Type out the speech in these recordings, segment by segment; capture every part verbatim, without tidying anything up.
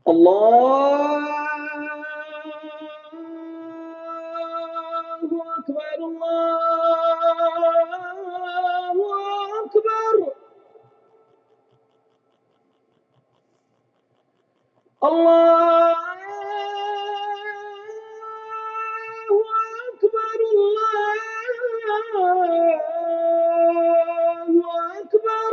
الله أكبر الله أكبر الله أكبر الله أكبر.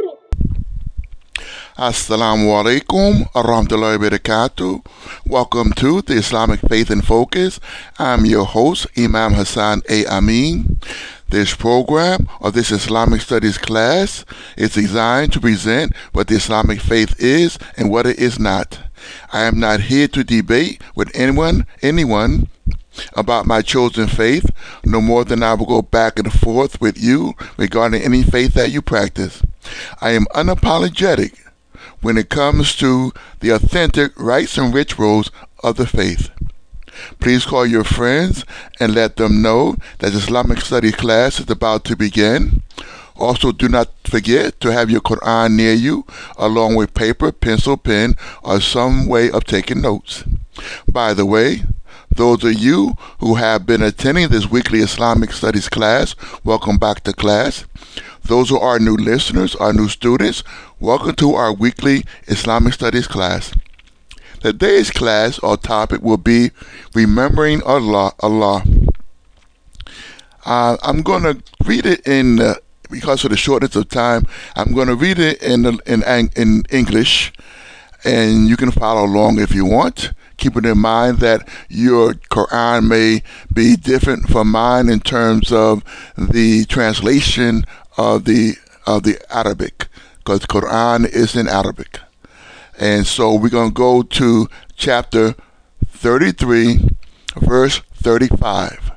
Assalamu alaikum, arahmatullahi wabarakatuh. Welcome to the Islamic Faith in Focus. I'm your host, Imam Hassan A. Amin. This program, or this Islamic Studies class, is designed to present what the Islamic faith is and what it is not. I am not here to debate with anyone, anyone, about my chosen faith, no more than I will go back and forth with you regarding any faith that you practice. I am unapologetic when it comes to the authentic rites and rituals of the faith. Please call your friends and let them know that the Islamic Studies class is about to begin. Also, do not forget to have your Quran near you, along with paper, pencil, pen, or some way of taking notes. By the way, those of you who have been attending this weekly Islamic Studies class, welcome back to class. Those who are new listeners, our new students, welcome to our weekly Islamic Studies class. Today's class or topic will be Remembering Allah. Allah. Uh, I'm going to read it in, uh, because of the shortness of time, I'm going to read it in, in, in English, and you can follow along if you want. Keeping in mind that your Quran may be different from mine in terms of the translation of the of the Arabic, because the Quran is in Arabic. And so we're going to go to chapter thirty-three, verse thirty-five.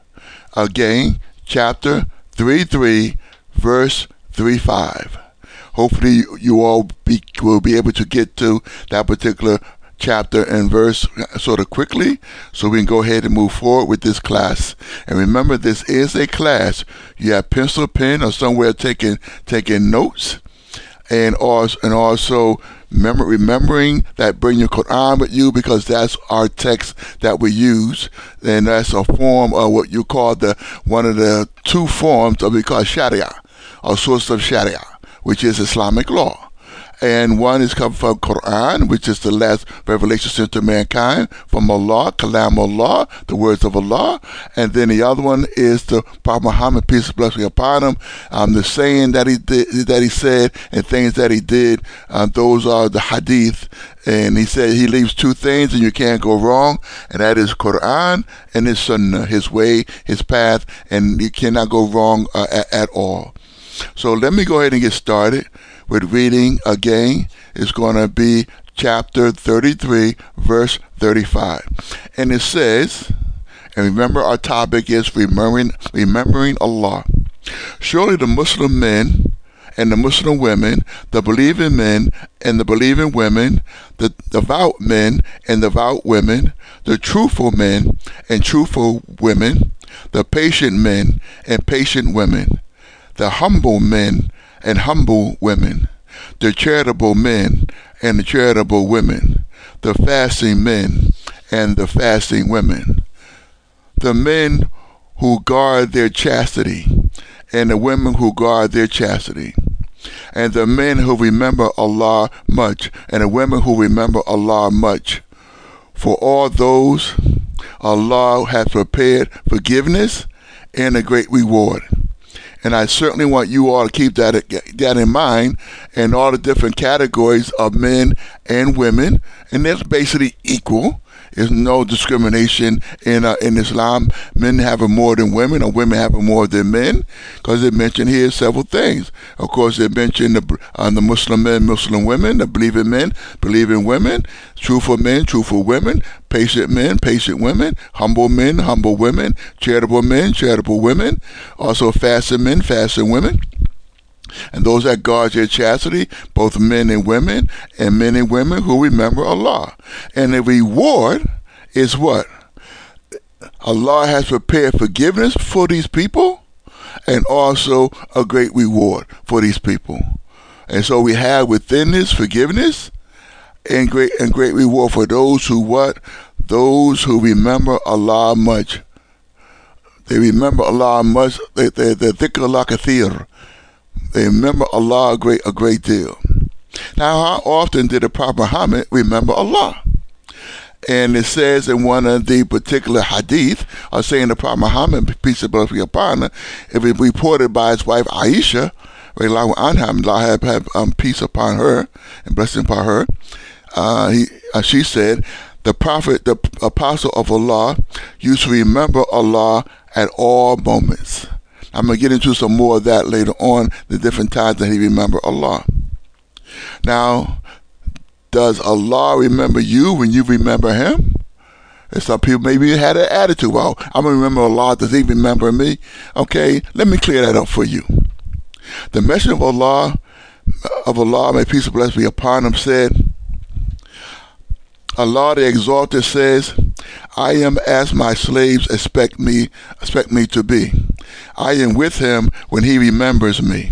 Again, chapter thirty-three, verse thirty-five. Hopefully you, you all be, will be able to get to that particular chapter and verse sort of quickly, so we can go ahead and move forward with this class. And remember, this is a class. You have pencil, pen, or somewhere taking taking notes, and also and also remember, remembering that bring your Quran with you, because that's our text that we use, and that's a form of what you call the one of the two forms of what we call Sharia, or source of Sharia, which is Islamic law. And one is coming from Quran, which is the last revelation sent to mankind from Allah, Kalam Allah, the words of Allah. And then the other one is the Prophet Muhammad, peace and blessing upon him, um, the saying that he did, that he said, and things that he did. Um, those are the hadith. And he said he leaves two things and you can't go wrong, and that is Quran and his sunnah, his way, his path, and you cannot go wrong uh, at, at all. So let me go ahead and get started with reading again. It's going to be chapter thirty-three, verse thirty-five. And it says, and remember our topic is remembering, remembering Allah. Surely the Muslim men and the Muslim women, the believing men and the believing women, the devout men and devout women, the truthful men and truthful women, the patient men and patient women, the humble men and humble women, the charitable men and the charitable women, the fasting men and the fasting women, the men who guard their chastity and the women who guard their chastity, and the men who remember Allah much and the women who remember Allah much. For all those, Allah has prepared forgiveness and a great reward. And I certainly want you all to keep that that in mind, and all the different categories of men and women, and that's basically equal. There's no discrimination in uh, in Islam. Men having more than women, or women having more than men, because it mentioned here several things. Of course, it mentioned the, uh, the Muslim men, Muslim women, the believing men, believing women, truthful men, truthful women, patient men, patient women, humble men, humble women, charitable men, charitable women, also fasting men, fasting women. And those that guard their chastity, both men and women, and men and women who remember Allah. And the reward is what? Allah has prepared forgiveness for these people, and also a great reward for these people. And so we have within this forgiveness and great and great reward for those who what? Those who remember Allah much. They remember Allah much. They they they dhikr Allah kathir. They remember Allah a great a great deal. Now, how often did the Prophet Muhammad remember Allah? And it says in one of the particular hadith, or saying the Prophet Muhammad, peace and blessings be upon him, it was reported by his wife Aisha, radiallahu anha, Allah have, have um, peace upon her and blessing upon her. Uh, he, uh, she said, the Prophet, the Apostle of Allah, used to remember Allah at all moments. I'm going to get into some more of that later on, the different times that he remembered Allah. Now, does Allah remember you when you remember him? And some people maybe had an attitude, well, I'm going to remember Allah, does he remember me? Okay, let me clear that up for you. The Messenger of Allah, of Allah, may peace and blessings be upon him, said, Allah the Exalted says, I am as my slaves expect me, expect me to be. I am with him when he remembers me.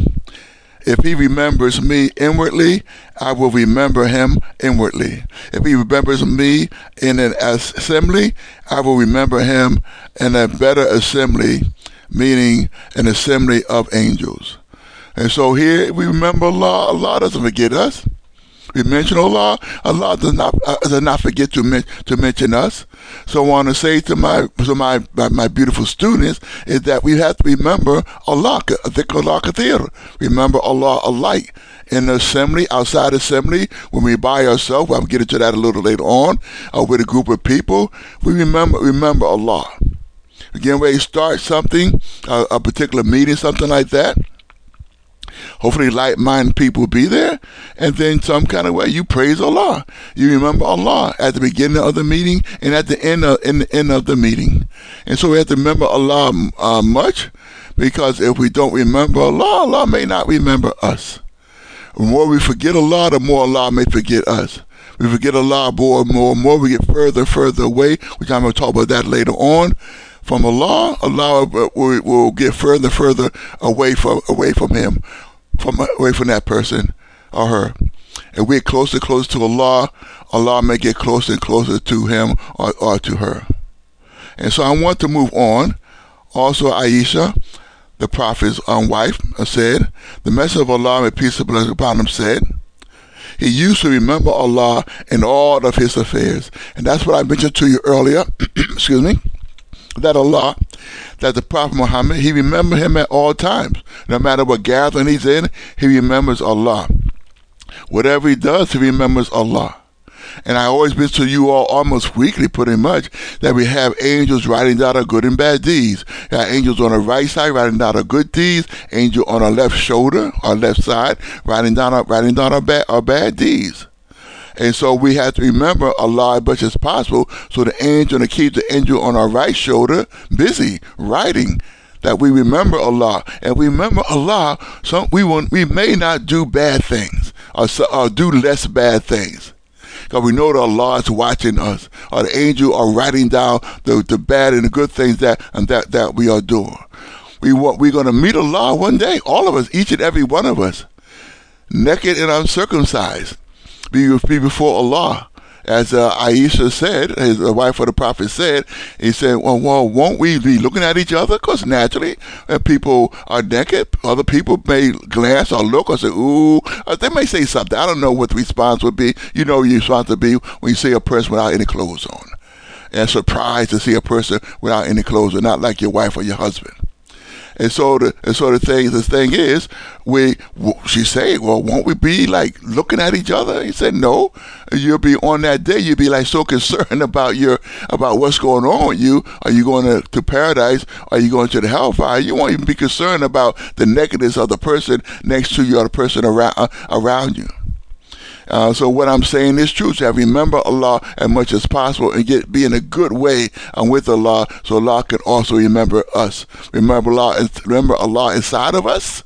If he remembers me inwardly, I will remember him inwardly. If he remembers me in an assembly, I will remember him in a better assembly, meaning an assembly of angels. And so here we remember Allah. Allah doesn't forget us. We mention Allah. Allah does not uh, does not forget to men- to mention us. So I want to say to my to my, my my beautiful students is that we have to remember Allah, dhikr Allah kathir. Remember Allah alike in the assembly, outside assembly, when we by ourselves. I'll get into that a little later on. Uh, with a group of people, we remember remember Allah. Again, when you start something, uh, a particular meeting, something like that. Hopefully like-minded people will be there, and then some kind of way you praise Allah. You remember Allah at the beginning of the meeting and at the end of, in the end of the meeting. And so we have to remember Allah uh, much, because if we don't remember Allah, Allah may not remember us. The more we forget Allah, the more Allah may forget us. We forget Allah more and more and more. We get further further away, which I'm going to talk about that later on. From Allah, Allah will, will get further further away from away from Him. From away from that person or her. If we're closer closer to Allah, Allah may get closer and closer to him or, or to her. And so I want to move on. Also, Aisha, the Prophet's um, wife, said, the Messenger of Allah, may peace and blessings upon him, said, he used to remember Allah in all of his affairs. And that's what I mentioned to you earlier, excuse me, that Allah, that the Prophet Muhammad, he remembered him at all times. No matter what gathering he's in, he remembers Allah. Whatever he does, he remembers Allah. And I always mention to you all almost weekly, pretty much, that we have angels writing down our good and bad deeds. We have angels on the right side writing down our good deeds, angel on our left shoulder, our left side, writing down our, writing down our, bad, our bad deeds. And so we have to remember Allah as much as possible. So the angel, to keep the angel on our right shoulder busy writing, that we remember Allah. And we remember Allah, so we will, we may not do bad things or, or do less bad things, because we know that Allah is watching us, or the angel are writing down the, the bad and the good things that and that, that we are doing. We want, we're going to meet Allah one day, all of us, each and every one of us, naked and uncircumcised. Be, be before Allah, as uh, Aisha said, his the wife of the Prophet said. He said, well, well, won't we be looking at each other? Because naturally, when people are naked, other people may glance or look or say, ooh, or they may say something. I don't know what the response would be. You know your response would be when you see a person without any clothes on. And surprised to see a person without any clothes on, not like your wife or your husband. And so the and so the thing the thing is, we she said, well, won't we be like looking at each other? He said, no. You'll be on that day. You'll be like so concerned about your about what's going on with you. Are you going to, to paradise? Are you going to the hellfire? You won't even be concerned about the nakedness of the person next to you or the person around uh, around you. Uh, so what I'm saying is true. So remember Allah as much as possible and get be in a good way um, with Allah, so Allah can also remember us. Remember Allah, remember Allah inside of us.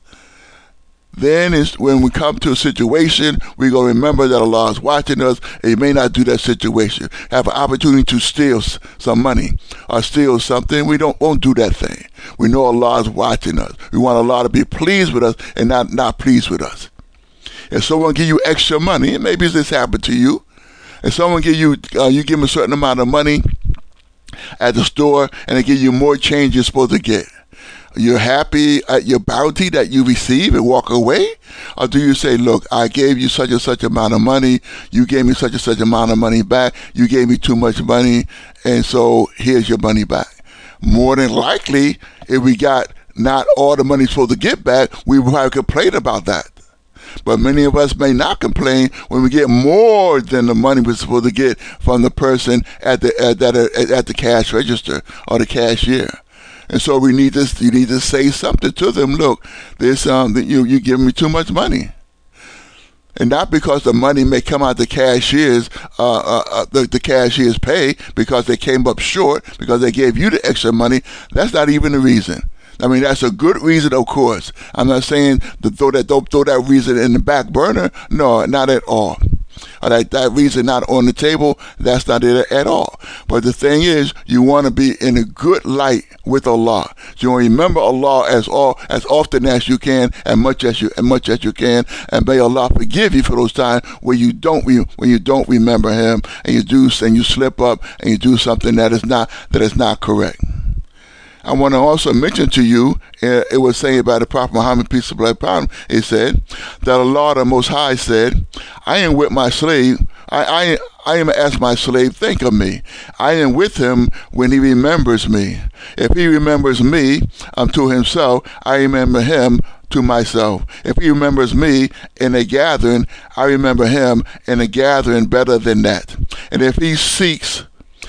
Then is when we come to a situation, we're going to remember that Allah is watching us, and He may not do that situation. Have an opportunity to steal some money or steal something, we don't won't do that thing. We know Allah is watching us. We want Allah to be pleased with us and not, not pleased with us. If someone give you extra money, and maybe this happened to you, If someone give you, uh, you give them a certain amount of money at the store, and they give you more change you're supposed to get. You're happy at your bounty that you receive and walk away? Or do you say, look, I gave you such and such amount of money, you gave me such and such amount of money back, you gave me too much money, and so here's your money back. More than likely, if we got not all the money supposed to get back, we would probably complain about that. But many of us may not complain when we get more than the money we're supposed to get from the person at the at, that at the cash register or the cashier. And so we need to you need to say something to them. Look, this um you you giving me too much money, and not because the money may come out the cashier's uh, uh, uh the, the cashier's pay because they came up short because they gave you the extra money. That's not even the reason. I mean, that's a good reason, of course. I'm not saying to throw that, don't throw that reason in the back burner. No, not at all. All right, that reason not on the table, that's not it at all. But the thing is, you want to be in a good light with Allah. So you want to remember Allah as all as often as you can, as much as you as much as you can, and may Allah forgive you for those times where you don't when you don't remember Him and you do and you slip up and you do something that is not that is not correct. I want to also mention to you, uh, it was saying by the Prophet Muhammad, peace and blessings upon him, it said that Allah the Most High said, I am with my slave, I, I, I am as my slave, think of me. I am with him when he remembers me. If he remembers me um, to himself, I remember him to myself. If he remembers me in a gathering, I remember him in a gathering better than that. And if he seeks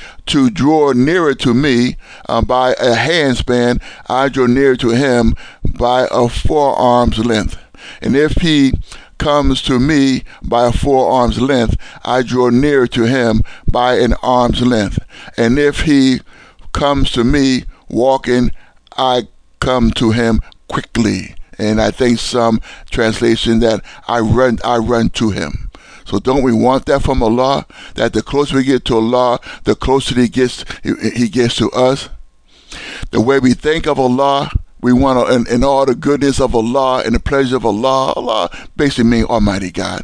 to draw nearer to me uh, by a handspan, I draw nearer to him by a forearm's length. And if he comes to me by a forearm's length, I draw nearer to him by an arm's length. And if he comes to me walking, I come to him quickly. And I think some translation that I run, I run to him. So don't we want that from Allah? That the closer we get to Allah, the closer He gets He gets to us. The way we think of Allah, we want to, in, in all the goodness of Allah and the pleasure of Allah. Allah basically means Almighty God.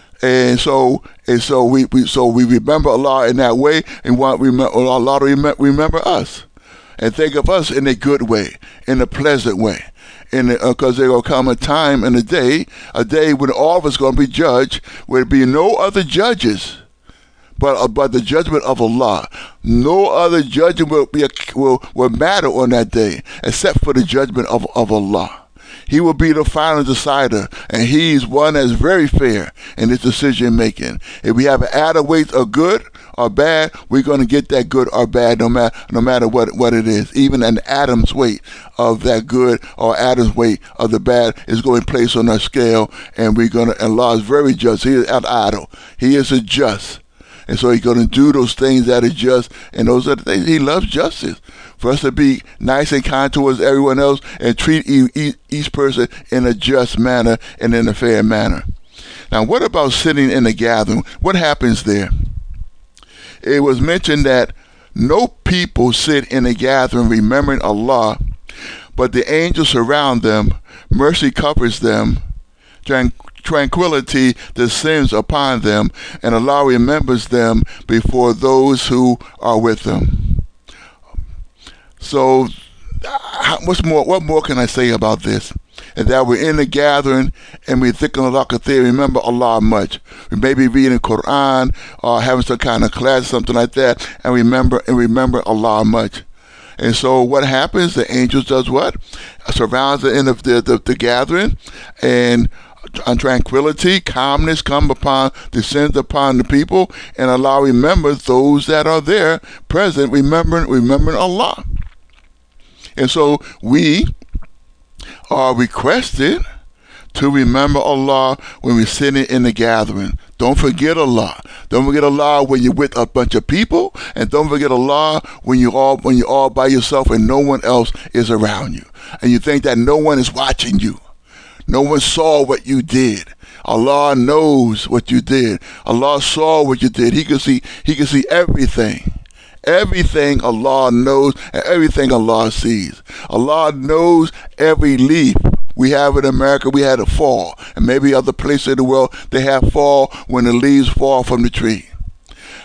And so, and so we, we so we remember Allah in that way, and want remember Allah to remember, remember us, and think of us in a good way, in a pleasant way. Because uh, there will come a time and a day, a day when all of us going to be judged, where there be no other judges, but uh, but the judgment of Allah. No other judgment will be a, will will matter on that day, except for the judgment of of Allah. He will be the final decider, and He's one that's very fair in His decision making. If we have an added weight of good or bad, we're going to get that good or bad, no matter no matter what what it is. Even an atom's weight of that good or atom's weight of the bad is going to be placed on our scale, and we're going to. And Allah is very just. He is al-adil. He is a just. And so He's going to do those things that are just, and those are the things He loves justice. For us to be nice and kind towards everyone else and treat each person in a just manner and in a fair manner. Now, what about sitting in a gathering? What happens there? It was mentioned that no people sit in a gathering remembering Allah, but the angels surround them, mercy covers them, tranquility descends upon them, and Allah remembers them before those who are with them. So, what's more? What more can I say about this? And that we're in a gathering and we're thinking Allah Kathir, remember Allah much. We may be reading Quran or having some kind of class, something like that, and remember and remember Allah much. And so what happens? The angels does what? Surrounds the end of the, the, the gathering, and and tranquility, calmness come upon, descends upon the people, and Allah remembers those that are there present, remembering remembering Allah. And so we are requested to remember Allah when we're sitting in the gathering. Don't forget Allah. Don't forget Allah when you're with a bunch of people, and don't forget Allah when you all when you're all by yourself and no one else is around you, and you think that no one is watching you. No one saw what you did. Allah knows what you did. Allah saw what you did. He can see. He can see everything. Everything Allah knows and everything Allah sees. Allah knows every leaf. We have in America, we had a fall. And maybe other places in the world, they have fall when the leaves fall from the tree.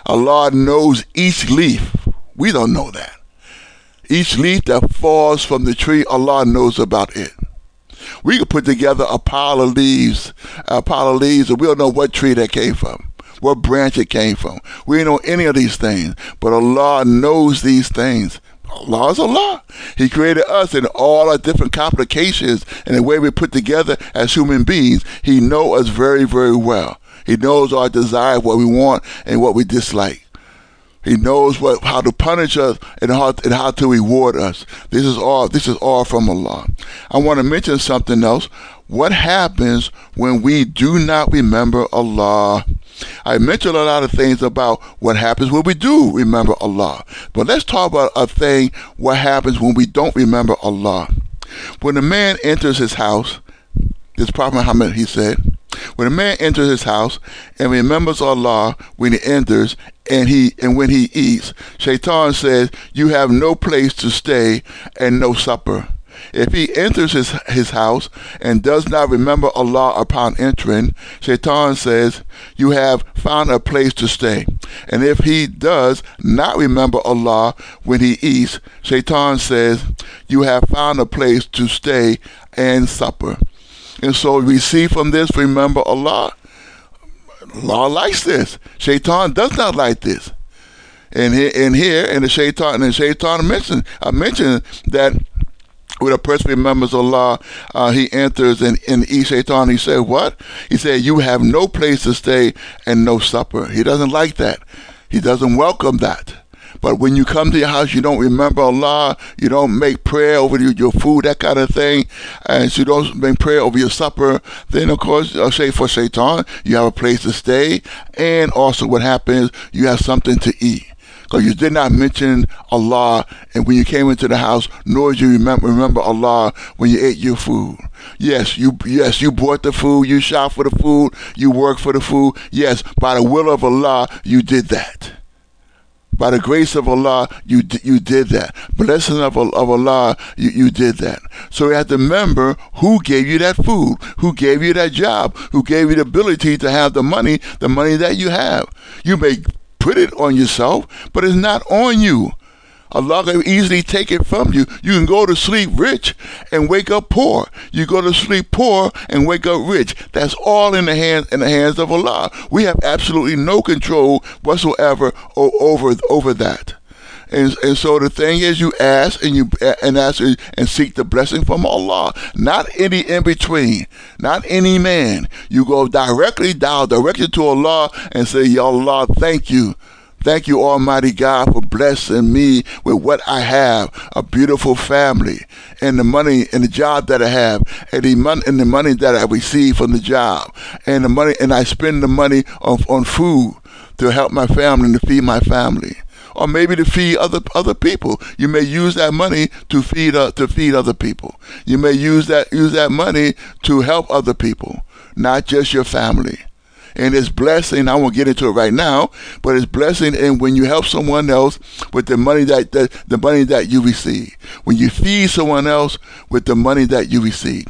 Allah knows each leaf. We don't know that. Each leaf that falls from the tree, Allah knows about it. We could put together a pile of leaves, a pile of leaves, and we don't know what tree that came from, what branch it came from. We don't know any of these things, but Allah knows these things. Allah is Allah. He created us in all our different complications and the way we put together as human beings. He knows us very, very well. He knows our desire, what we want and what we dislike. He knows what how to punish us and how, and how to reward us. This is all this is all from Allah. I want to mention something else. What happens when we do not remember Allah? I mentioned a lot of things about what happens when we do remember Allah. But let's talk about a thing, what happens when we don't remember Allah. When a man enters his house, this Prophet Muhammad, he said, when a man enters his house and remembers Allah when he enters and he and when he eats, Shaitan says, you have no place to stay and no supper. If he enters his, his house and does not remember Allah upon entering, Shaitan says, you have found a place to stay. And if he does not remember Allah when he eats, Shaitan says, you have found a place to stay and supper. And so we see from this, remember Allah. Allah likes this. Shaitan does not like this. And here, and here, and the Shaitan, and the Shaitan mentioned, I mentioned that when a person remembers Allah, uh, he enters and, and eats. Shaitan, he said, what? He said, you have no place to stay and no supper. He doesn't like that. He doesn't welcome that. But when you come to your house, you don't remember Allah, you don't make prayer over your, your food, that kind of thing, and you don't make prayer over your supper, then of course, I'll say for Shaitan, you have a place to stay, and also what happens, you have something to eat. Because you did not mention Allah, and when you came into the house, nor did you remember, remember Allah when you ate your food. Yes, you yes you bought the food, you shopped for the food, you worked for the food. Yes, by the will of Allah, you did that. By the grace of Allah, you you did that. Blessing of, of Allah, you, you did that. So you have to remember who gave you that food, who gave you that job, who gave you the ability to have the money, the money that you have. You may put it on yourself, but it's not on you. Allah can easily take it from you. You can go to sleep rich and wake up poor. You go to sleep poor and wake up rich. That's all in the hands in the hands of Allah. We have absolutely no control whatsoever o- over over that. And, and so the thing is, you ask and you and ask and seek the blessing from Allah. Not any in between, not any man. You go directly down, directly to Allah and say, Ya Allah, thank you. Thank you, Almighty God, for blessing me with what I have, a beautiful family, and the money and the job that I have, and the money and the money that I receive from the job, and the money, and I spend the money on, on food to help my family and to feed my family, or maybe to feed other other people. You may use that money to feed uh, to feed other people. You may use that use that money to help other people, not just your family. And it's blessing, I won't get into it right now, but it's blessing and when you help someone else with the money that, that the money that you receive. When you feed someone else with the money that you receive.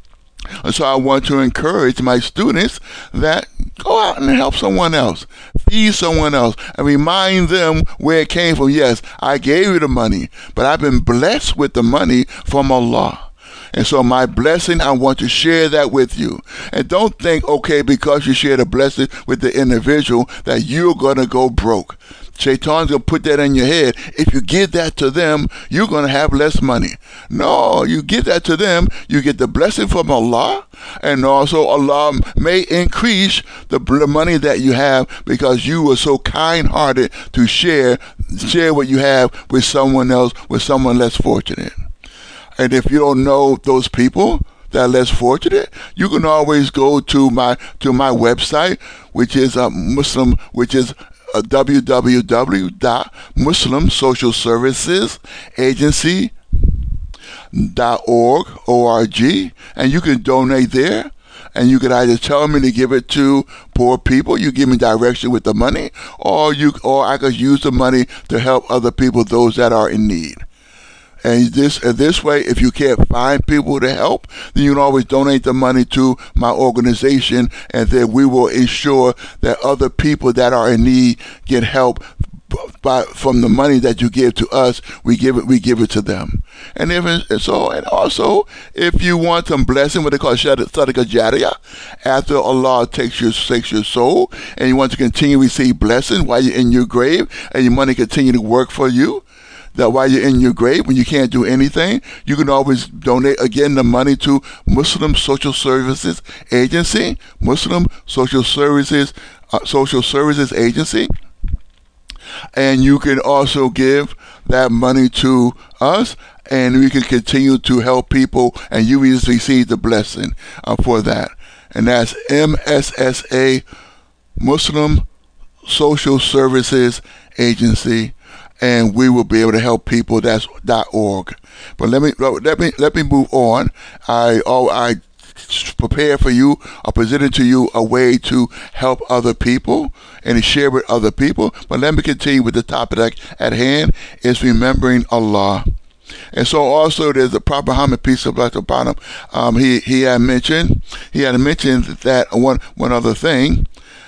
And so I want to encourage my students that go out and help someone else. Feed someone else and remind them where it came from. Yes, I gave you the money, but I've been blessed with the money from Allah. And so my blessing, I want to share that with you. And don't think, okay, because you share the blessing with the individual that you're going to go broke. Shaitan's going to put that in your head. If you give that to them, you're going to have less money. No, you give that to them, you get the blessing from Allah, and also Allah may increase the money that you have because you were so kind-hearted to share, share what you have with someone else, with someone less fortunate. And if you don't know those people that are less fortunate, you can always go to my to my website, which is a Muslim, which is a w w w dot muslim social services agency dot org, O R G, and you can donate there. And you can either tell me to give it to poor people, you give me direction with the money, or you or I could use the money to help other people, those that are in need. And this uh, this way, if you can't find people to help, then you can always donate the money to my organization, and then we will ensure that other people that are in need get help. By, from the money that you give to us, we give it we give it to them. And if and so, and also, if you want some blessing, what they call sadaqah jariyah, after Allah takes your takes your soul, and you want to continue to receive blessing while you're in your grave, and your money continue to work for you, that while you're in your grave, when you can't do anything, you can always donate again the money to Muslim Social Services Agency, Muslim Social Services uh, Social Services Agency. And you can also give that money to us, and we can continue to help people, and you will receive the blessing uh, for that. And that's M S S A, Muslim Social Services Agency, and we will be able to help people. That's .org. But let me let me let me move on. I oh I. prepare for you or presented to you a way to help other people and to share with other people. But let me continue with the topic at hand, is remembering Allah. And so also there's the Prophet Muhammad, peace of Allah upon him. Um, he he had mentioned he had mentioned that one one other thing,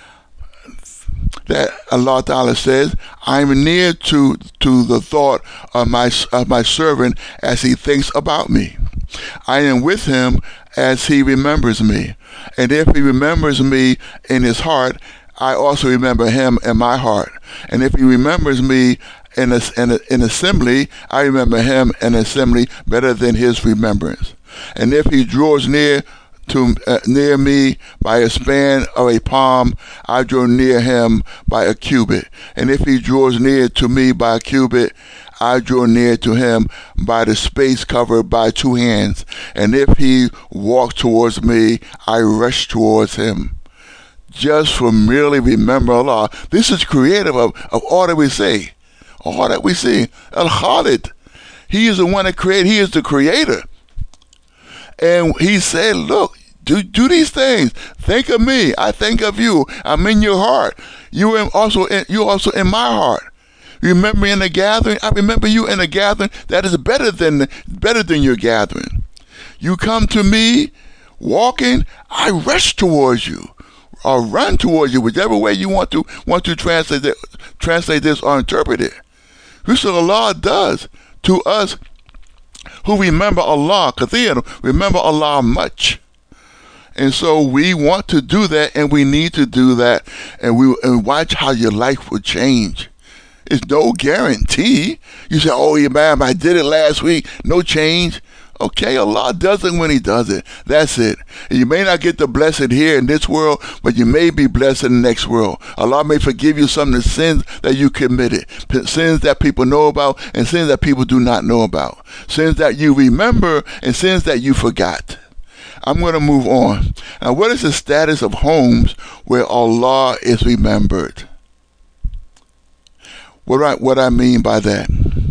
that Allah Ta'ala says, I'm near to to the thought of my of my servant as he thinks about me. I am with him as he remembers me. And if he remembers me in his heart, I also remember him in my heart. And if he remembers me in a, in a, in assembly, I remember him in assembly better than his remembrance. And if he draws near to uh, near me by a span of a palm, I draw near him by a cubit. And if he draws near to me by a cubit, I draw near to him by the space covered by two hands. And if he walks towards me, I rush towards him. Just for merely remember Allah. This is creative of, of all that we say. All that we see. Al-Khalid. He is the one that created. He is the creator. And he said, look, do do these things. Think of me. I think of you. I'm in your heart. You are also in, you also in my heart. Remember me in the gathering. I remember you in a gathering that is better than better than your gathering. You come to me walking, I rush towards you, or run towards you, whichever way you want to want to translate it, translate this or interpret it. This is what Allah does to us who remember Allah, kathir, remember Allah much. And so we want to do that, and we need to do that, and we and watch how your life will change. It's no guarantee. You say, oh, yeah, man, I did it last week. No change. Okay, Allah does it when he does it. That's it. And you may not get the blessing here in this world, but you may be blessed in the next world. Allah may forgive you some of the sins that you committed, sins that people know about and sins that people do not know about, sins that you remember and sins that you forgot. I'm going to move on. Now, what is the status of homes where Allah is remembered? What I, what I mean by that?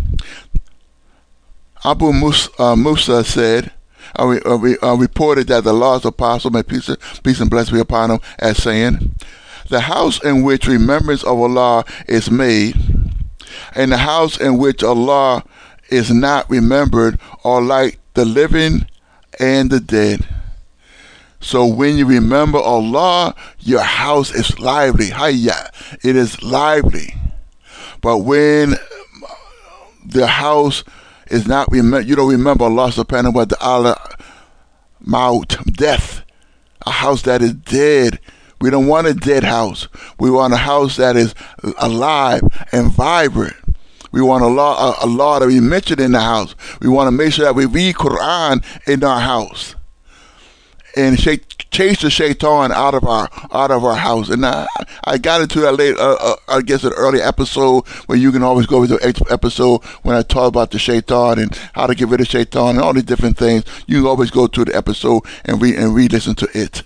Abu Musa, uh, Musa said, uh, uh, uh, reported that the Lord's apostle, may peace, peace and blessing be upon him, as saying, the house in which remembrance of Allah is made, and the house in which Allah is not remembered, are like the living and the dead. So when you remember Allah, your house is lively. Hayya, it is lively. But when the house is not remember, you don't remember Allah subhanahu wa ta'ala, maut, death, a house that is dead. We don't want a dead house. We want a house that is alive and vibrant. We want Allah, Allah to be mentioned in the house. We want to make sure that we read Quran in our house and chase the shaitan out of our out of our house. And I, I got into that later, uh, uh, I guess, an early episode where you can always go to the episode when I talk about the shaitan and how to get rid of shaitan and all these different things. You can always go to the episode and read and re-listen to it.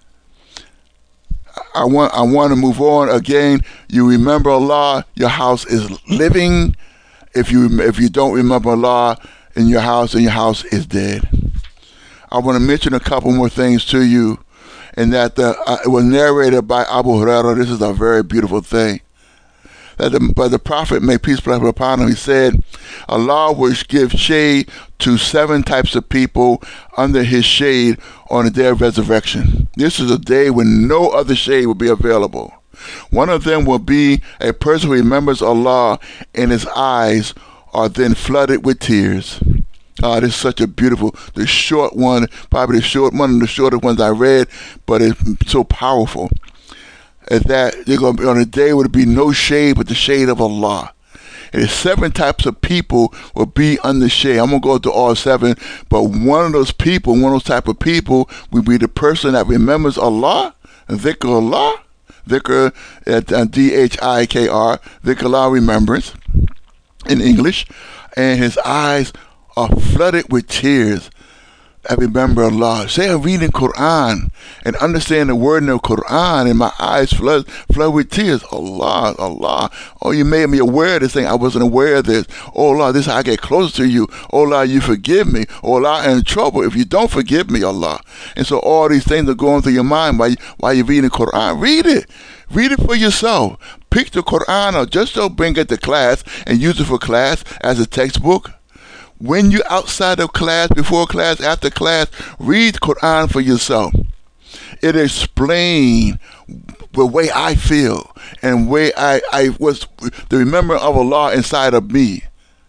I want I want to move on again. You remember Allah, your house is living. If you if you don't remember Allah in your house, then your house is dead. I want to mention a couple more things to you, and that the, uh, it was narrated by Abu Hurairah. This is a very beautiful thing. that the, but the prophet, may peace be upon him, he said, Allah will give shade to seven types of people under his shade on the day of resurrection. This is a day when no other shade will be available. One of them will be a person who remembers Allah and his eyes are then flooded with tears. Ah, this is such a beautiful, the short one, probably the short one of the shortest ones I read, but it's so powerful. Is that you're going to be on a day where there be no shade but the shade of Allah. And seven types of people will be under shade. I'm going to go to all seven, but one of those people, one of those type of people will be the person that remembers Allah, dhikr Allah, dhikr, uh, D H I K R, dhikr Allah, remembrance, in English, and his eyes are flooded with tears. I remember Allah. Say I'm reading Quran and understand the word in the Quran and my eyes flood flood with tears. Allah, Allah. Oh, you made me aware of this thing. I wasn't aware of this. Oh Allah, this is how I get closer to you. Oh Allah, you forgive me. Oh Allah, I'm in trouble if you don't forgive me, Allah. And so all these things are going through your mind while, you, while you're reading Quran. Read it. Read it for yourself. Pick the Quran or just don't bring it to class and use it for class as a textbook. When you're outside of class, before class, after class, read Quran for yourself. It explains the way I feel and way I, I was, the remembrance of Allah inside of me.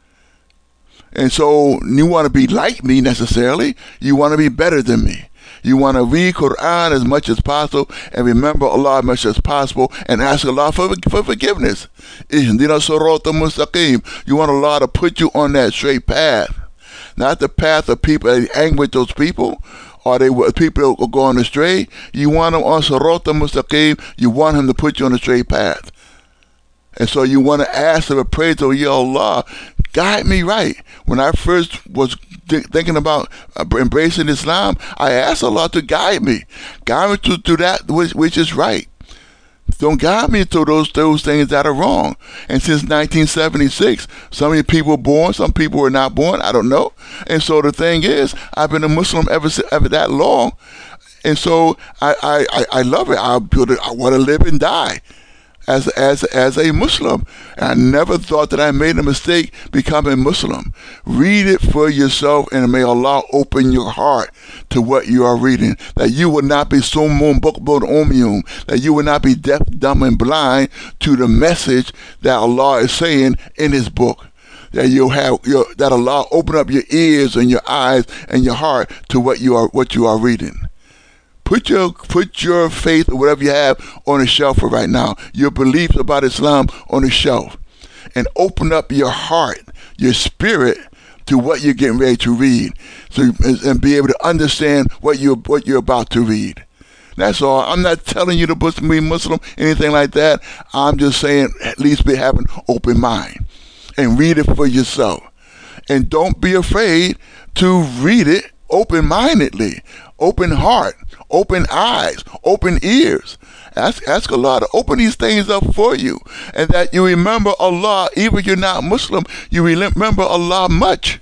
And so you want to be like me necessarily. You want to be better than me. You want to read Quran as much as possible and remember Allah as much as possible and ask Allah for, for forgiveness. Ihdina sirata mustaqim. You want Allah to put you on that straight path. Not the path of people that angry with those people or they people that are going astray. You want them on sirata mustaqim. You want him to put you on the straight path. And so you want to ask him and pray to Ya Allah, guide me right. When I first was th- thinking about uh, embracing Islam, I asked Allah to guide me. Guide me to, to that which, which is right. Don't guide me to those those things that are wrong. And since nineteen seventy-six, some of you people were born, some people were not born, I don't know. And so the thing is, I've been a Muslim ever ever that long. And so I, I, I, I love it. I, I want to live and die as as as a Muslim. And I never thought that I made a mistake becoming Muslim. Read it for yourself and may Allah open your heart to what you are reading. That you will not be summum bukmun umyum. That you will not be deaf, dumb, and blind to the message that Allah is saying in His book. That you'll have your, that Allah open up your ears and your eyes and your heart to what you are what you are reading. Put your put your faith or whatever you have on the shelf for right now. Your beliefs about Islam on the shelf. And open up your heart, your spirit to what you're getting ready to read. So and be able to understand what you're what you're about to read. That's all. I'm not telling you to be Muslim, anything like that. I'm just saying at least be having an open mind. And read it for yourself. And don't be afraid to read it open-mindedly, open heart, open eyes, open ears. Ask, ask Allah to open these things up for you. And that you remember Allah, even if you're not Muslim, you remember Allah much.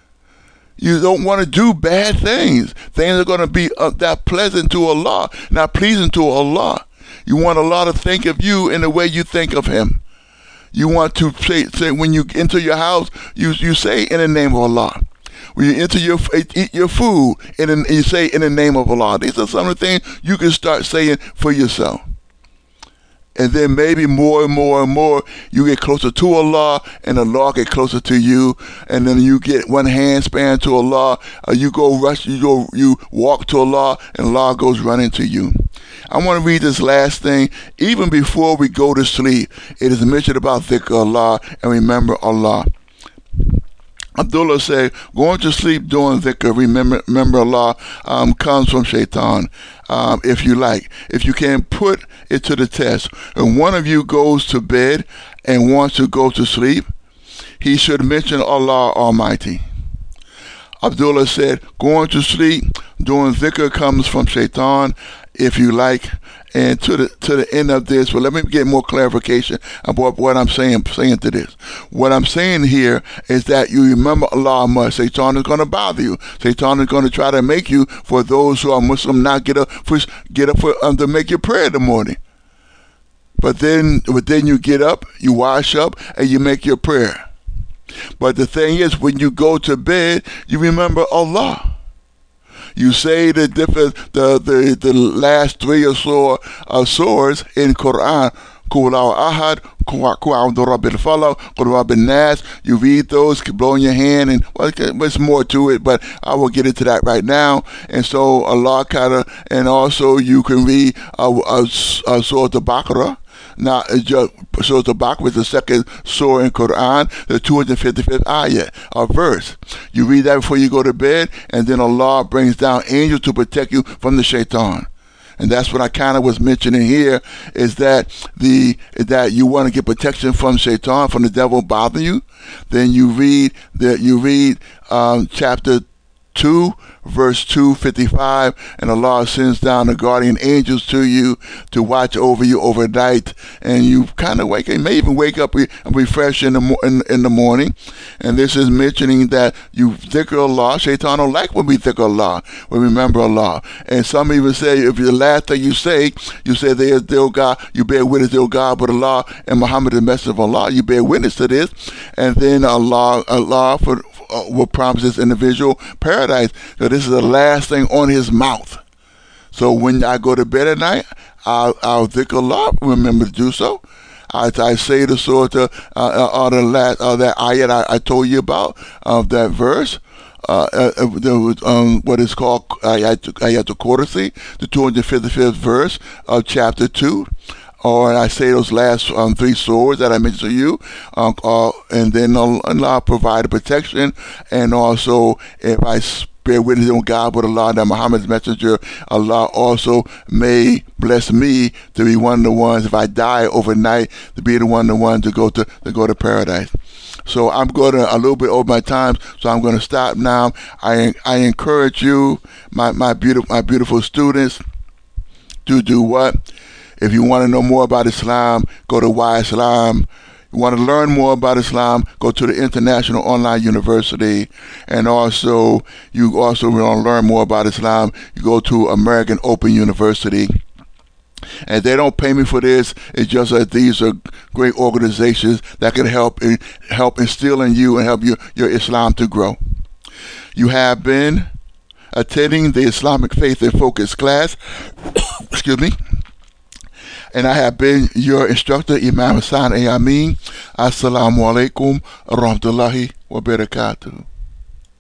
You don't want to do bad things. Things are going to be uh, that pleasant to Allah, not pleasing to Allah. You want Allah to think of you in the way you think of Him. You want to say, say when you enter your house, you, you say in the name of Allah. When you enter your eat your food, and you say in the name of Allah. These are some of the things you can start saying for yourself. And then maybe more and more and more, you get closer to Allah, and Allah get closer to you. And then you get one hand span to Allah. Uh, you go rush, you go, you walk to Allah, and Allah goes running to you. I want to read this last thing. Even before we go to sleep, it is mentioned about dhikr Allah and remember Allah. Abdullah said, going to sleep doing dhikr, remember, remember Allah, um, comes from shaitan, um, if you like. If you can put it to the test, and one of you goes to bed and wants to go to sleep, he should mention Allah Almighty. Abdullah said, going to sleep doing dhikr comes from shaitan, if you like. And to the to the end of this, well, let me get more clarification about what I'm saying saying to this. What I'm saying here is that you remember Allah much. Satan is going to bother you. Satan is going to try to make you, for those who are Muslim, not get up for get up for um, to make your prayer in the morning. But then, but then you get up, you wash up, and you make your prayer. But the thing is, when you go to bed, you remember Allah. You say the different, the the, the last three or so uh, surahs in Quran. Qul Ahad, Qul A'udhu Rabbil Falaq, Qul Rabbin Nas. You read those, blow in your hand, and well, there's more to it, but I will get into that right now. And so Allah kind of, and also you can read uh, uh, uh, Surah Al-Baqarah. Now, just Surah Al-Baqarah is the second surah in Quran, the two hundred fifty-fifth ayah, or verse. You read that before you go to bed, and then Allah brings down angels to protect you from the shaitan. And that's what I kind of was mentioning here, is that the that you want to get protection from shaitan, from the devil bothering you. Then you read that you read um, chapter two, verse two fifty-five, and Allah sends down the guardian angels to you to watch over you overnight, and you kind of wake, you may even wake up and refresh in the mo- in, in the morning. And this is mentioning that you dhikr Allah. Shaitan don't like when we dhikr Allah, we remember Allah. And some even say, if the last thing you say, you say there is no God, you bear witness to God but Allah, and Muhammad the messenger of Allah, you bear witness to this. And then Allah, Allah for Uh, will promise this individual paradise. So this is the last thing on his mouth. So when I go to bed at night, I'll, I'll dhikr Allah, remember to do so. I, I say the sort of uh, uh, the last uh, that ayat I, I told you about of uh, that verse. Uh, uh, there was, um, what is called ayat al Kursi, the two hundred fifty-fifth verse of chapter two. Or I say those last um, three surahs that I mentioned to you, um, uh, and then Allah provide protection. And also, if I bear witness on God but Allah, that Muhammad's messenger, Allah also may bless me to be one of the ones, if I die overnight, to be the one the one to go to to go to paradise. So I'm going to a little bit over my time, so I'm going to stop now. I I encourage you, my my beautiful my beautiful students, to do what? If you want to know more about Islam, go to Y Islam. You want to learn more about Islam, go to the International Online University. And also, you also want to learn more about Islam, you go to American Open University. And they don't pay me for this. It's just that these are great organizations that can help help instill in you and help your, your Islam to grow. You have been attending the Islamic Faith and Focus class. Excuse me. And I have been your instructor, Imam Hassan A. Amin. Assalamu alaikum wa rahmatullahi wa barakatuh.